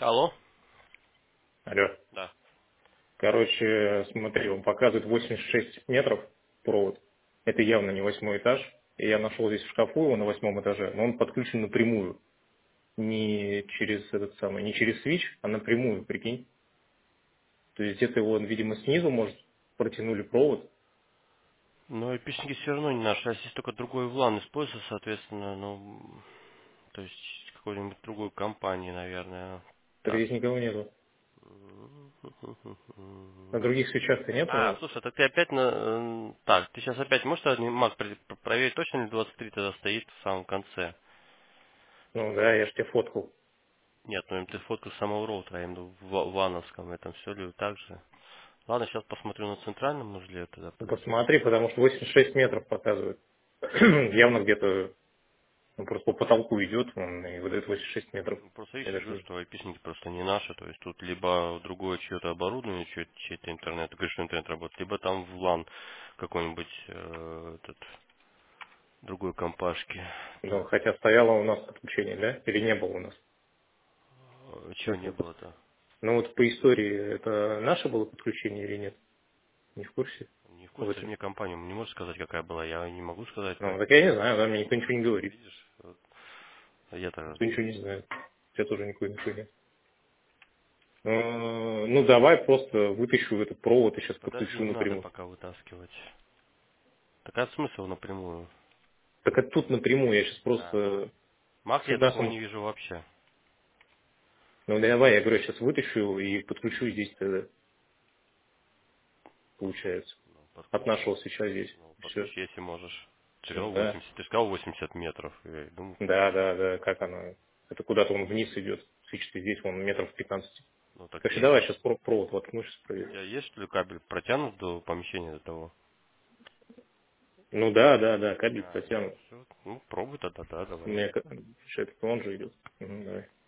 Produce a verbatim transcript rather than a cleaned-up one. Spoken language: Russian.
Алло? Алло. Да. Короче, смотри, он показывает восемьдесят шесть метров провод. Это явно не восьмой этаж. И я нашел здесь в шкафу его на восьмом этаже, но он подключен напрямую. Не через этот самый, не через свич, а напрямую, прикинь. То есть где-то его, видимо, снизу, может, протянули провод. Но эпичники все равно не наши, а здесь только другой влан используется, соответственно, ну, то есть какой-нибудь другой компании, наверное. Так Так. здесь никого нету. На других свечах-то А, нету. слушай, так ты опять на... э, Так, ты сейчас опять можешь один Мак пр- пр- проверить, точно ли двадцать три тогда стоит в самом конце? Ну да, я же тебе фоткал. Нет, ну ты фотку самого роутера, я имею в виду в вановском этом все ли так же. Ладно, сейчас посмотрю на центральном узле тогда, Ну, подожди. посмотри, потому что восемьдесят шесть метров показывает. Явно где-то, ну, просто по потолку идет, он и выдает восемьдесят шесть метров. Ну, просто я Я сижу, даже что айпишники просто не наши, то есть тут либо другое чье-то оборудование, чье- чей-то интернет, ты говоришь, что интернет работает, либо там в лан какой-нибудь э, этот другой компашки. Ну, Так, хотя стояло у нас подключение, да? Или не было у нас? э, чего Сейчас не я пос- было-то? Ну вот по истории, это наше было подключение или нет? Не в курсе? Не в курсе, ты же восемь. мне компанию не можешь сказать, какая была, я не могу сказать, Ну, так, так я не знаю, да, мне никто ничего не говорит. видишь, вот, а я-то, Никто ничего не знает. Я тоже никакой инфы нет. Э, Ну, давай просто вытащу этот провод и сейчас подожди, подключу не надо напрямую. пока вытаскивать. Так а смысл напрямую? Так это тут напрямую, я сейчас А, просто Мак с я такого нашим... не вижу вообще. Ну, давай, я говорю, сейчас вытащу и подключу здесь тогда, получается. Ну, От подключи. нашего свеча здесь. Ну, Все. подключи, если можешь. Ты Ну, сказал да. восемьдесят, ты сказал восемьдесят метров. Я думаю, Да, да, да, как она? Это куда-то он вниз идет. Свечи здесь, он метров пятнадцать. ну так Короче, есть. давай сейчас провод воткну, сейчас У проверю. тебя есть что ли кабель протянут до помещения до того? Ну да, да, да, кабель А, ну протянут. все. Ну, пробуй тогда, да, У давай. меня ка- что это он же идет. Мгм, давай.